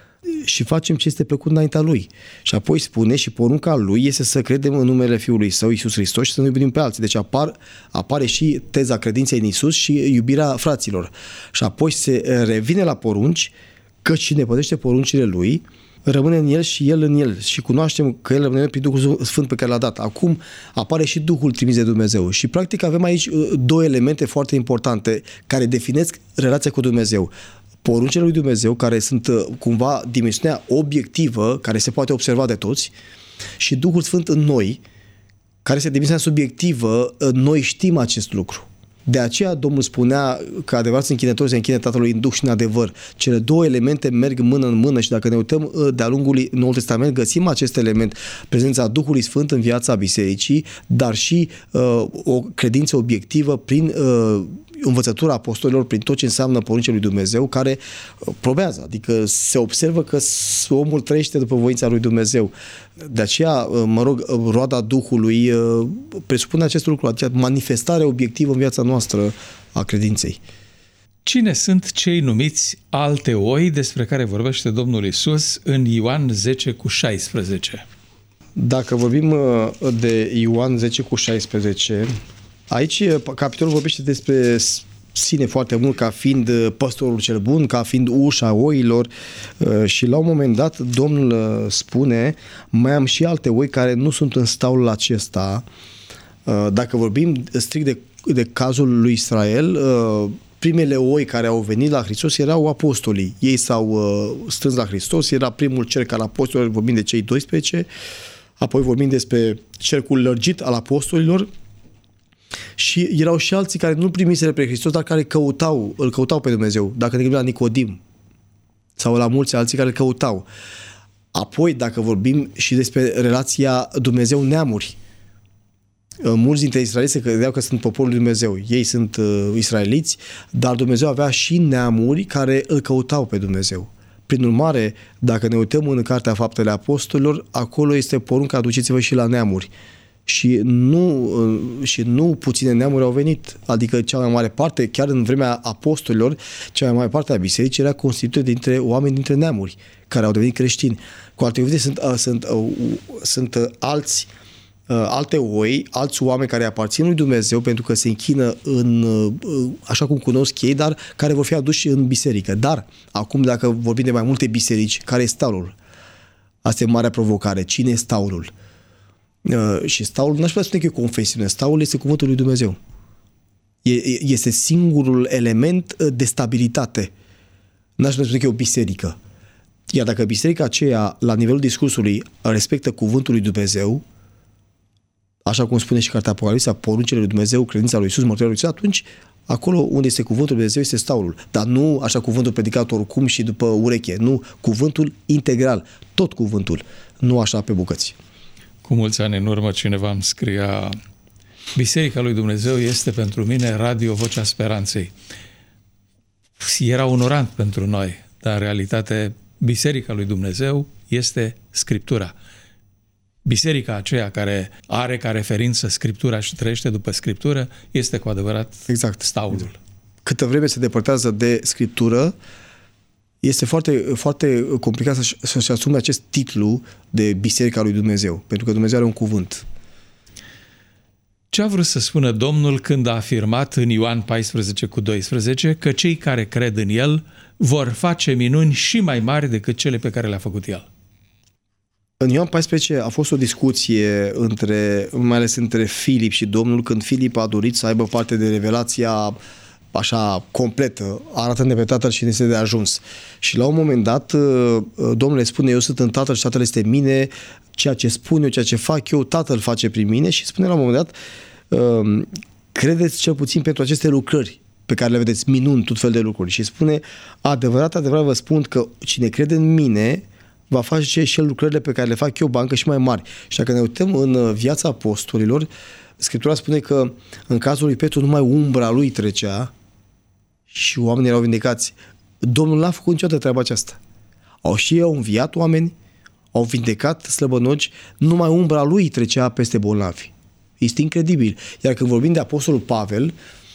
și facem ce este plăcut înaintea lui. Și apoi spune, și porunca lui este să credem în numele Fiului Său, Iisus Hristos, și să nu iubim pe alții. Deci apar, apare și teza credinței în Iisus și iubirea fraților. Și apoi se revine la porunci, că cine păzește poruncile lui rămâne în el și el în el. Și cunoaștem că el rămâne prin Duhul Sfânt pe care l-a dat. Acum apare și Duhul trimis de Dumnezeu. Și practic avem aici două elemente foarte importante care definesc relația cu Dumnezeu. Poruncile lui Dumnezeu, care sunt cumva dimensiunea obiectivă, care se poate observa de toți, și Duhul Sfânt în noi, care este dimensiunea subiectivă, noi știm acest lucru. De aceea Domnul spunea că adevărați închinători se închină Tatălui în Duh și în adevăr. Cele două elemente merg mână în mână și dacă ne uităm de-a lungul Noului Testament, găsim acest element, prezența Duhului Sfânt în viața bisericii, dar și uh, o credință obiectivă prin uh, învățătura apostolilor, prin tot ce înseamnă poruncile lui Dumnezeu, care probează, adică se observă că omul trăiește după voința lui Dumnezeu. De aceea, mă rog, roada Duhului presupune acest lucru, aceea manifestare obiectivă în viața noastră a credinței. Cine sunt cei numiți alte oi despre care vorbește Domnul Iisus în Ioan zece cu șaisprezece? Dacă vorbim de Ioan zece cu șaisprezece, aici capitolul vorbește despre sine foarte mult ca fiind păstorul cel bun, ca fiind ușa oilor, și la un moment dat Domnul spune: mai am și alte oi care nu sunt în staulul acesta. Dacă vorbim strict de, de cazul lui Israel, primele oi care au venit la Hristos erau apostolii. Ei s-au strâns la Hristos, era primul cerc al apostolilor, vorbim de cei doisprezece, apoi vorbim despre cercul lărgit al apostolilor. Și erau și alții care nu primiseră pe Hristos, dar care căutau, îl căutau pe Dumnezeu. Dacă ne gândim la Nicodim sau la mulți alții care îl căutau. Apoi, dacă vorbim și despre relația Dumnezeu-neamuri, mulți dintre israeliți se credeau că sunt poporul lui Dumnezeu. Ei sunt uh, israeliți, dar Dumnezeu avea și neamuri care îl căutau pe Dumnezeu. Prin urmare, dacă ne uităm în Cartea Faptele Apostolilor, acolo este porunca: aduceți-vă și la neamuri. Și nu, și nu puține neamuri au venit, adică cea mai mare parte, chiar în vremea apostolilor, cea mai mare parte a bisericii era constituită dintre oameni dintre neamuri, care au devenit creștini. Cu alte cuvinte, sunt, sunt, sunt alți, alte oi, alți oameni care aparțin lui Dumnezeu pentru că se închină în, așa cum cunosc ei, dar care vor fi aduși în biserică. Dar, acum, dacă vorbim de mai multe biserici, care e staulul? Asta e marea provocare. Cine e staulul? Uh, și staul, n-aș putea spune că e o confesiune, staul este cuvântul lui Dumnezeu. E, este singurul element de stabilitate. N-aș putea spune că e o biserică. Iar dacă biserica aceea, la nivelul discursului, respectă cuvântul lui Dumnezeu, așa cum spune și Cartea Apocalipsa, poruncile lui Dumnezeu, credința lui Iisus, mărturia lui Iisus, atunci acolo unde este cuvântul lui Dumnezeu este staulul. Dar nu așa cuvântul predicat oricum și după ureche, nu, cuvântul integral, tot cuvântul, nu așa pe bucăți. Cu mulți ani în urmă cineva îmi scria: Biserica lui Dumnezeu este pentru mine radio Vocea Speranței. Era onorant pentru noi, dar în realitate Biserica lui Dumnezeu este Scriptura. Biserica aceea care are ca referință Scriptura și trăiește după Scriptură este cu adevărat exact. staulul. Exact. Câtă vreme se depărtează de Scriptură, este foarte, foarte complicat să-și, să-și asume acest titlu de Biserica lui Dumnezeu, pentru că Dumnezeu are un cuvânt. Ce a vrut să spună Domnul când a afirmat în Ioan paisprezece cu doisprezece că cei care cred în El vor face minuni și mai mari decât cele pe care le-a făcut El? În Ioan paisprezece a fost o discuție între, mai ales între Filip și Domnul, când Filip a dorit să aibă parte de revelația așa completă, arătând pe Tatăl și ne este de ajuns. Și la un moment dat Domnul le spune: eu sunt în Tatăl și Tatăl este în mine, ceea ce spun eu, ceea ce fac eu, Tatăl face prin mine. Și spune la un moment dat: credeți cel puțin pentru aceste lucrări pe care le vedeți, minuni, tot fel de lucruri. Și spune: adevărat, adevărat vă spun că cine crede în mine va face și el lucrările pe care le fac eu, bancă și mai mari. Și dacă ne uităm în viața apostolilor, Scriptura spune că în cazul lui Petru numai umbra lui trecea și oamenii erau vindecați. Domnul n-a făcut niciodată treaba aceasta. Au și ei au înviat oameni, au vindecat slăbănoci, numai umbra lui trecea peste bolnavi. Este incredibil. Iar când vorbim de apostolul Pavel,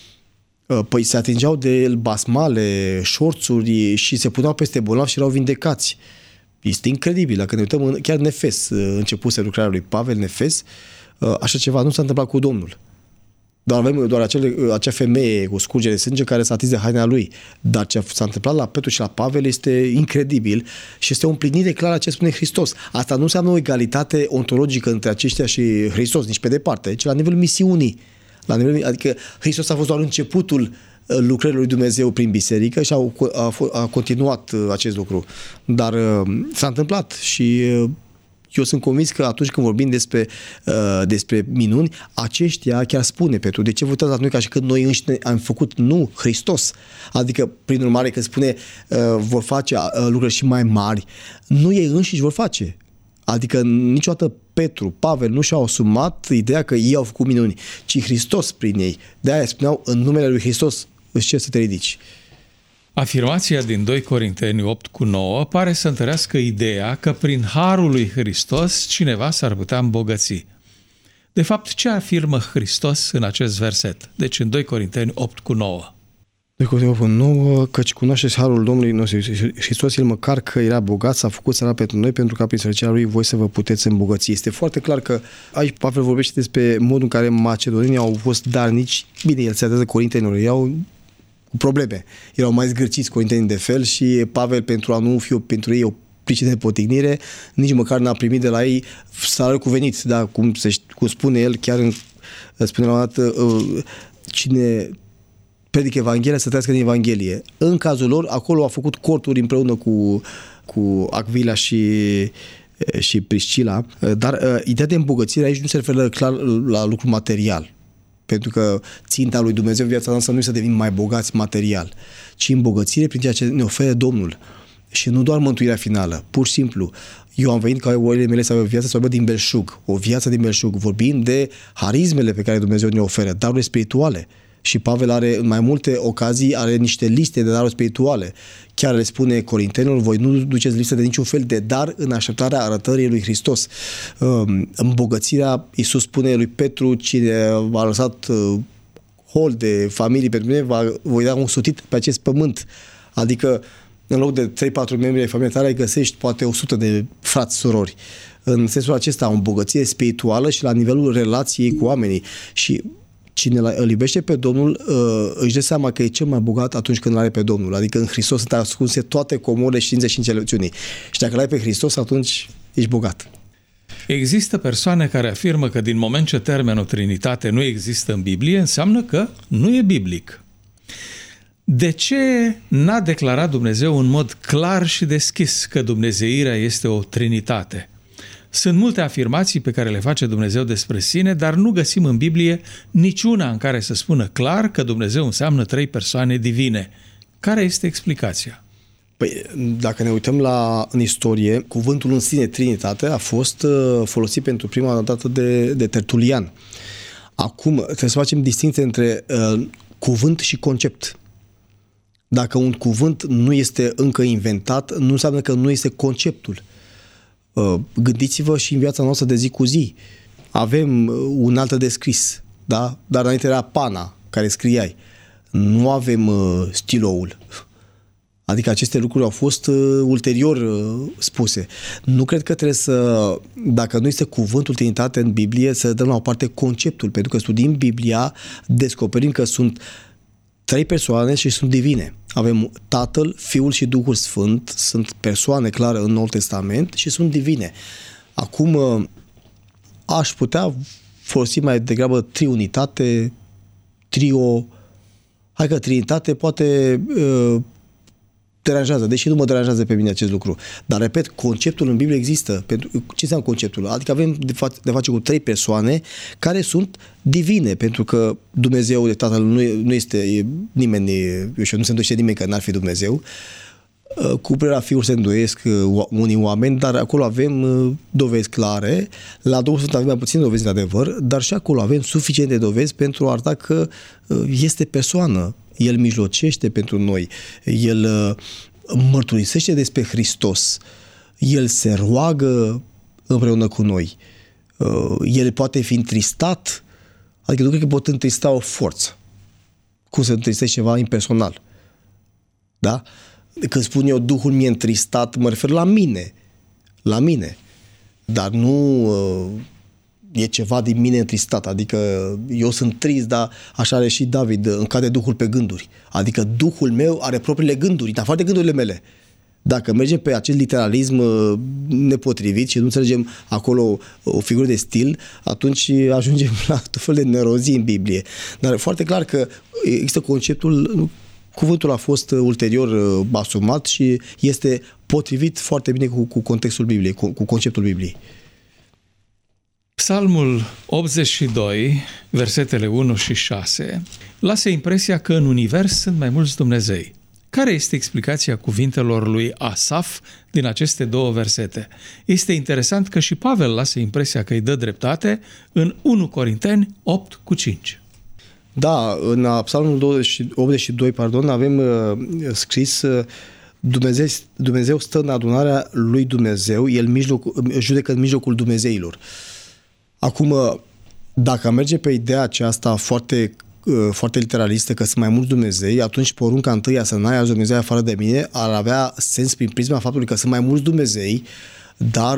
păi se atingeau de el basmale, șorțuri și se puneau peste bolnavi și erau vindecați. Este incredibil. Dacă ne uităm, în, chiar în Efes începuse lucrarea lui Pavel, în Efes, așa ceva nu s-a întâmplat cu Domnul. Doar avem doar acele, acea femeie cu scurgere de sânge care s-a atins de haina lui. Dar ce s-a întâmplat la Petru și la Pavel este incredibil și este o împlinire clară a ce spune Hristos. Asta nu înseamnă o egalitate ontologică între aceștia și Hristos, nici pe departe, ci la nivelul misiunii. La nivel, adică Hristos a fost doar începutul lucrării lui Dumnezeu prin biserică și a, a, a continuat acest lucru. Dar s-a întâmplat și eu sunt convins că atunci când vorbim despre, uh, despre minuni, aceștia chiar spune Petru: de ce vă uitați la noi ca și când noi înșine am făcut? Nu, Hristos. Adică, prin urmare, când spune uh, vor face uh, lucruri și mai mari, nu ei înșiși vor face. Adică niciodată Petru, Pavel nu și-au asumat ideea că ei au făcut minuni, ci Hristos prin ei. De-aia spuneau: în numele lui Hristos îți cer să te ridici. Afirmația din doi Corinteni opt cu nouă pare să întărească ideea că prin harul lui Hristos cineva s-ar putea îmbogăți. De fapt, ce afirmă Hristos în acest verset? Deci în doi Corinteni opt cu nouă. doi Corinteni opt cu nouă, căci cunoașteți harul Domnului nostru Hristos, El măcar că era bogat, s-a făcut sărat pentru noi, pentru ca prin sărăcia Lui voi să vă puteți îmbogăți. Este foarte clar că aici Pavel vorbește despre modul în care macedoninii au fost darnici. Bine, el se adează Corintenilor, erau cu probleme. Erau mai zgârciți corintenii de fel și Pavel, pentru a nu fi pentru ei o pricină de potignire, nici măcar n-a primit de la ei salariul cuvenit. Da, cum, se, cum spune el, chiar în, spune la un dat, cine predică Evanghelia să trăiască din Evanghelie. În cazul lor, acolo a făcut corturi împreună cu, cu Acvila și și Priscila, dar uh, ideea de îmbogățire aici nu se referă clar la lucru material. Pentru că ținta lui Dumnezeu în viața noastră nu e să devenim mai bogați material, ci îmbogățire prin ceea ce ne oferă Domnul. Și nu doar mântuirea finală, pur și simplu. Eu am venit ca oile mele să aibă o viață, să aibă din belșug, o viață din belșug. Vorbim de harismele pe care Dumnezeu ne oferă, darurile spirituale. Și Pavel are în mai multe ocazii are niște liste de daruri spirituale. Chiar le spune Corintenilor: voi nu duceți lipsă de niciun fel de dar în așteptarea arătării lui Hristos. Îmbogățirea, Iisus spune lui Petru: cine a lăsat hol de familie pentru mine, va, voi da un sutit pe acest pământ. Adică în loc de trei patru membri ai familiei tale, găsești poate o sută de frați, surori. În sensul acesta, o îmbogățire spirituală și la nivelul relației cu oamenii. Și cine îl iubește pe Domnul își dă seama că e cel mai bogat atunci când îl are pe Domnul. Adică în Hristos sunt ascunse toate comorile științei și înțelepciunii. Și dacă îl ai pe Hristos, atunci ești bogat. Există persoane care afirmă că din moment ce termenul Trinitate nu există în Biblie, înseamnă că nu e biblic. De ce n-a declarat Dumnezeu în mod clar și deschis că dumnezeirea este o trinitate? Sunt multe afirmații pe care le face Dumnezeu despre sine, dar nu găsim în Biblie niciuna în care să spună clar că Dumnezeu înseamnă trei persoane divine. Care este explicația? Păi, dacă ne uităm la în istorie, cuvântul în sine Trinitate a fost folosit pentru prima dată de, de Tertulian. Acum trebuie să facem distinție între uh, cuvânt și concept. Dacă un cuvânt nu este încă inventat, nu înseamnă că nu este conceptul. Gândiți-vă și în viața noastră de zi cu zi. Avem un altă de scris, da? Dar înainte era pana care scriai. Nu avem stiloul. Adică aceste lucruri au fost uh, ulterior uh, spuse. Nu cred că trebuie să, dacă nu este cuvântul Trinitate în Biblie, să dăm la o parte conceptul, pentru că studiem Biblia, descoperim că sunt trei persoane și sunt divine. Avem Tatăl, Fiul și Duhul Sfânt, sunt persoane clare în Noul Testament și sunt divine. Acum uh, aș putea folosi mai degrabă triunitate, trio, hai că trinitate poate uh, deranjează, deși nu mă deranjează pe mine acest lucru. Dar, repet, conceptul în Biblie există. Pentru, ce înseamnă conceptul? Adică avem de, fa- de face cu trei persoane care sunt divine, pentru că Dumnezeu de Tatăl nu, nu este e, nimeni, eu știu, nu se îndoiește nimeni că n-ar fi Dumnezeu. Cu prea Fiul se îndoiesc unii oameni, dar acolo avem dovezi clare. La Duhul Sfânt avem mai puțin dovezi de adevăr, dar și acolo avem suficiente dovezi pentru a arăta că este persoană. El mijlocește pentru noi, El mărturisește despre Hristos, El se roagă împreună cu noi, El poate fi întristat, adică nu cred că pot întrista o forță. Cum să întristești ceva impersonal? Da? Când spun eu Duhul mi-e întristat, mă refer la mine, la mine, dar nu e ceva din mine întristat, adică eu sunt trist, dar așa are și David, îmi cade Duhul pe gânduri. Adică Duhul meu are propriile gânduri, în afară de gândurile mele. Dacă mergem pe acest literalism nepotrivit și nu înțelegem acolo o figură de stil, atunci ajungem la tot fel de nerozii în Biblie. Dar foarte clar că există conceptul, cuvântul a fost ulterior asumat și este potrivit foarte bine cu, cu contextul Bibliei, cu, cu conceptul Bibliei. Psalmul optzeci și doi, versetele unu și șase, lasă impresia că în univers sunt mai mulți Dumnezei. Care este explicația cuvintelor lui Asaf din aceste două versete? Este interesant că și Pavel lasă impresia că îi dă dreptate în unu Corinteni opt cu cinci. Da, în Psalmul optzeci și doi, pardon, avem uh, scris uh, Dumnezeu, Dumnezeu stă în adunarea lui Dumnezeu, El mijloc, judecă în mijlocul Dumnezeilor. Acum, dacă merge pe ideea aceasta foarte, foarte literalistă, că sunt mai mulți Dumnezei, atunci porunca întâia să n-ai alți Dumnezei afară de mine ar avea sens prin prisma faptului că sunt mai mulți Dumnezei, dar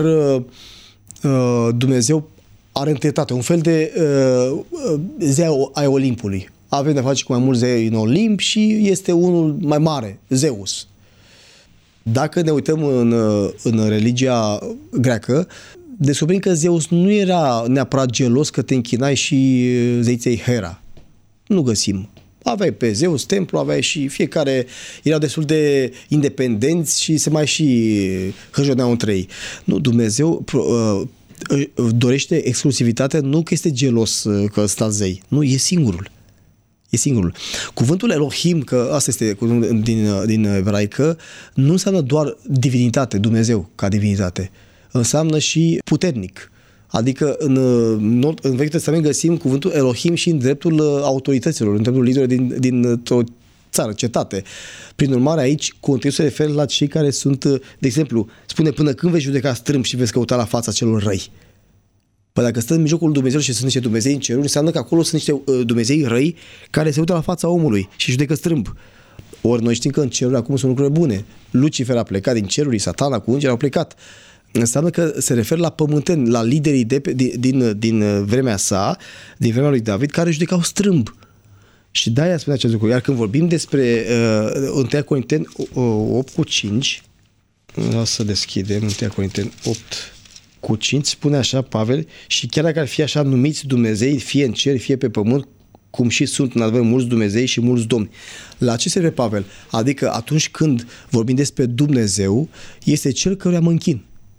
uh, Dumnezeu are întâietate, un fel de uh, zei ai Olimpului. Avem de face cu mai mulți zei în Olimp și este unul mai mare, Zeus. Dacă ne uităm în, în religia greacă, descoperim că Zeus nu era neapărat gelos că te închinai și zeiței Hera. Nu găsim. Aveai pe Zeus templu, aveai și fiecare erau destul de independenți și se mai și hăjoneau între ei. Nu, Dumnezeu uh, dorește exclusivitate, nu că este gelos că sta zei. Nu, e singurul. E singurul. Cuvântul Elohim, că asta este cuvântul din, din ebraică, nu înseamnă doar divinitate, Dumnezeu ca divinitate. Înseamnă și puternic. Adică în, în Vechiul Testament găsim cuvântul Elohim și în dreptul autorităților, în dreptul liderilor din, dintr-o țară, cetate. Prin urmare, aici contextul se referă la cei care sunt, de exemplu, spune până când vei judeca strâmb și vei căuta la fața celor răi. Păi dacă stă în mijlocul Dumnezeu și sunt niște Dumnezei în ceruri, înseamnă că acolo sunt niște Dumnezei răi care se uită la fața omului și judecă strâmb. Ori noi știm că în ceruri acum sunt lucruri bune. Lucifer a plecat din ceruri, Satana cu îngeri au plecat. Înseamnă că se referă la pământeni, la liderii de, din, din, din vremea sa, din vremea lui David, care judecau strâmb. Și de-aia spune acest lucru. Iar când vorbim despre uh, unu Corinteni opt cu cinci, o să deschidem unu Corinteni opt cu cinci, spune așa Pavel, și chiar dacă ar fi așa numiți Dumnezei, fie în cer, fie pe pământ, cum și sunt în adevăr mulți Dumnezei și mulți domni. La ce se referă Pavel? Adică atunci când vorbim despre Dumnezeu, este cel căruia mă închin.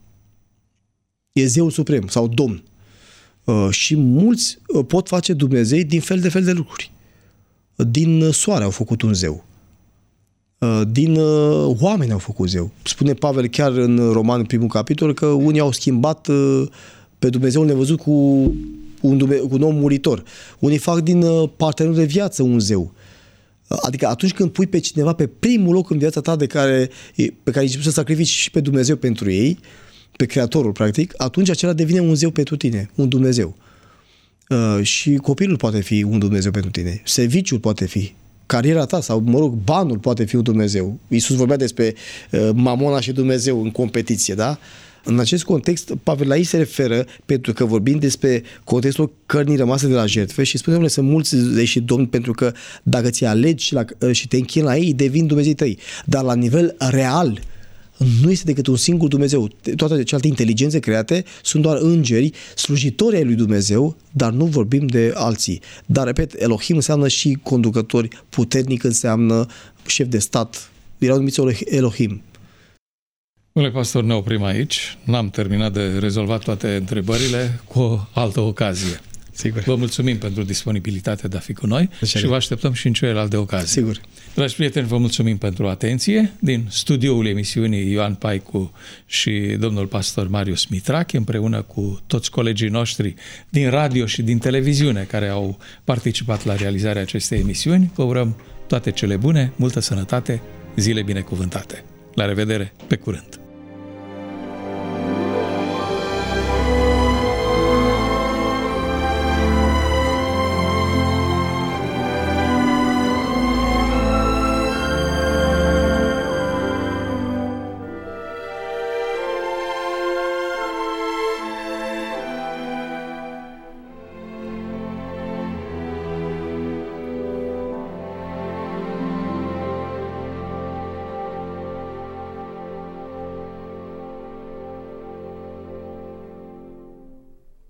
E Zeul Suprem sau Domn. Uh, și mulți uh, pot face Dumnezei din fel de fel de lucruri. Din soare au făcut un zeu. Uh, din uh, oameni au făcut zeu. Spune Pavel chiar în Roman, în primul capitol, că unii au schimbat uh, pe Dumnezeu nevăzut cu un, Dume- cu un om muritor. Unii fac din uh, partenerul de viață un zeu. Adică atunci când pui pe cineva pe primul loc în viața ta de care, pe care începi să sacrifici și pe Dumnezeu pentru ei, pe Creatorul, practic, atunci acela devine un zeu pentru tine, un Dumnezeu. Uh, și copilul poate fi un Dumnezeu pentru tine, serviciul poate fi, cariera ta sau, mă rog, banul poate fi un Dumnezeu. Iisus vorbea despre uh, Mamona și Dumnezeu în competiție, da? În acest context, Pavel la ei se referă, pentru că vorbim despre contextul cărnii rămase de la jertfe și spune, domnule, sunt mulți zei și domni pentru că dacă ți alegi și, la, și te închini la ei, devin Dumnezei tăi. Dar la nivel real, nu este decât un singur Dumnezeu. Toate celelalte inteligențe create sunt doar îngeri, slujitori ai lui Dumnezeu, dar nu vorbim de alții. Dar, repet, Elohim înseamnă și conducători, puternic înseamnă șef de stat. Erau numiți Elohim. Domnule pastor, ne oprim aici. N-am terminat de rezolvat toate întrebările, cu o altă ocazie. Sigur. Vă mulțumim pentru disponibilitatea de a fi cu noi Așa și vă așteptăm și în celelalte ocazii. Sigur. Dragi prieteni, vă mulțumim pentru atenție. Din studioul emisiunii Ioan Paicu și domnul pastor Marius Mitrache, împreună cu toți colegii noștri din radio și din televiziune care au participat la realizarea acestei emisiuni, vă urăm toate cele bune, multă sănătate, zile binecuvântate. La revedere, pe curând!